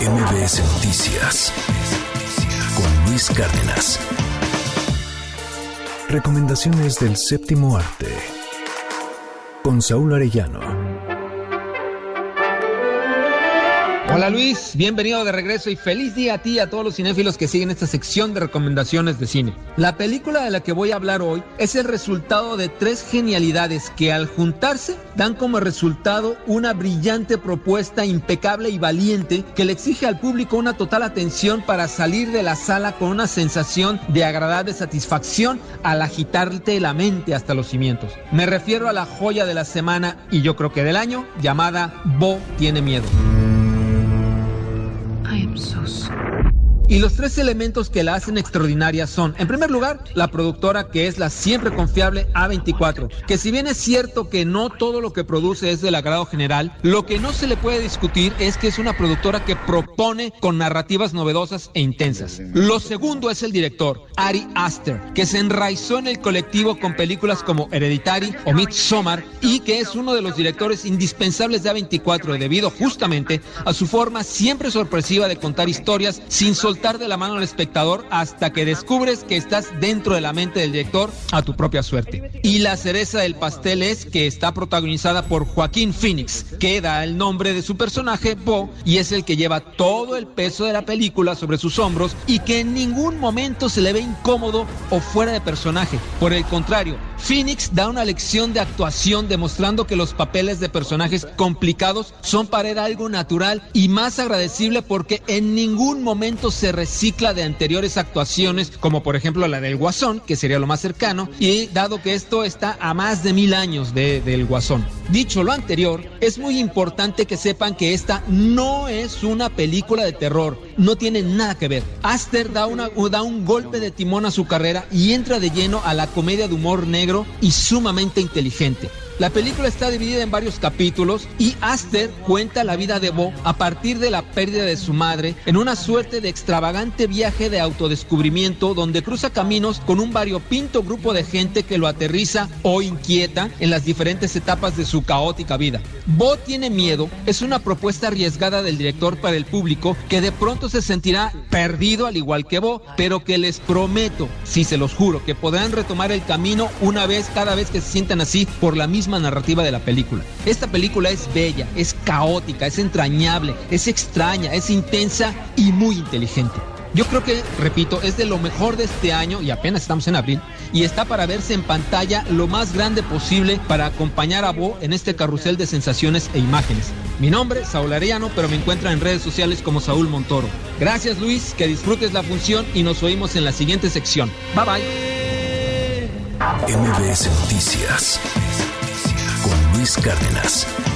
MBS Noticias con Luis Cárdenas. Recomendaciones del séptimo arte con Saúl Arellano. Hola Luis, bienvenido de regreso y feliz día a ti y a todos los cinéfilos que siguen esta sección de recomendaciones de cine. La película de la que voy a hablar hoy es el resultado de tres genialidades que al juntarse dan como resultado una brillante propuesta impecable y valiente que le exige al público una total atención para salir de la sala con una sensación de agradable satisfacción al agitarte la mente hasta los cimientos. Me refiero a la joya de la semana y yo creo que del año, llamada Bo tiene miedo. Y los tres elementos que la hacen extraordinaria son, en primer lugar, la productora, que es la siempre confiable A24, que si bien es cierto que no todo lo que produce es del agrado general, lo que no se le puede discutir es que es una productora que propone con narrativas novedosas e intensas. Lo segundo es el director, Ari Aster, que se enraizó en el colectivo con películas como Hereditary o Midsommar y que es uno de los directores indispensables de A24 debido justamente a su forma siempre sorpresiva de contar historias sin soltar de la mano al espectador hasta que descubres que estás dentro de la mente del director a tu propia suerte. Y la cereza del pastel es que está protagonizada por Joaquín Phoenix, que da el nombre de su personaje, Bo, y es el que lleva todo el peso de la película sobre sus hombros y que en ningún momento se le ve incómodo o fuera de personaje. Por el contrario, Phoenix da una lección de actuación demostrando que los papeles de personajes complicados son para él algo natural y más agradecible porque en ningún momento se recicla de anteriores actuaciones, como por ejemplo la del Guasón, que sería lo más cercano, y dado que esto está a más de 1000 años del Guasón. Dicho lo anterior, es muy importante que sepan que esta no es una película de terror, no tiene nada que ver. Aster da un golpe de timón a su carrera y entra de lleno a la comedia de humor negro y sumamente inteligente. La película está dividida en varios capítulos y Aster cuenta la vida de Bo a partir de la pérdida de su madre en una suerte de extravagante viaje de autodescubrimiento donde cruza caminos con un variopinto grupo de gente que lo aterriza o inquieta en las diferentes etapas de su caótica vida. Bo tiene miedo es una propuesta arriesgada del director para el público que de pronto se sentirá perdido al igual que Bo, pero que les prometo, sí se los juro, que podrán retomar el camino cada vez que se sientan así por la misma narrativa de la película. Esta película es bella, es caótica, es entrañable, es extraña, es intensa y muy inteligente. Yo creo que, repito, es de lo mejor de este año y apenas estamos en abril y está para verse en pantalla lo más grande posible para acompañar a Bo en este carrusel de sensaciones e imágenes. Mi nombre es Saúl Arellano, pero me encuentran en redes sociales como Saúl Montoro. Gracias Luis, que disfrutes la función y nos oímos en la siguiente sección. Bye bye. MBS Noticias con Luis Cárdenas.